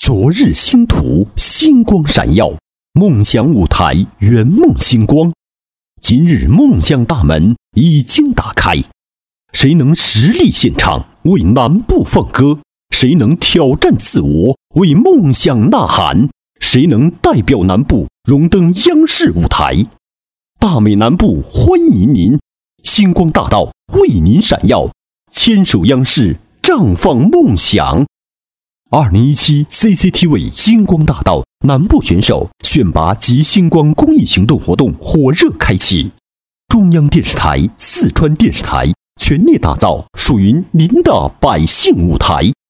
昨日星途，星光闪耀，梦想舞台，圆梦星光。今日梦想大门已经打开，谁能实力献唱，为南部放歌？谁能挑战自我，为梦想呐喊？谁能代表南部荣登央视舞台？大美南部欢迎您，星光大道为您闪耀，牵手央视，绽放梦想。2017 CCTV 星光大道南部选手选拔及星光公益行动活动火热开启，中央电视台、四川电视台全力打造属于您的百姓舞台。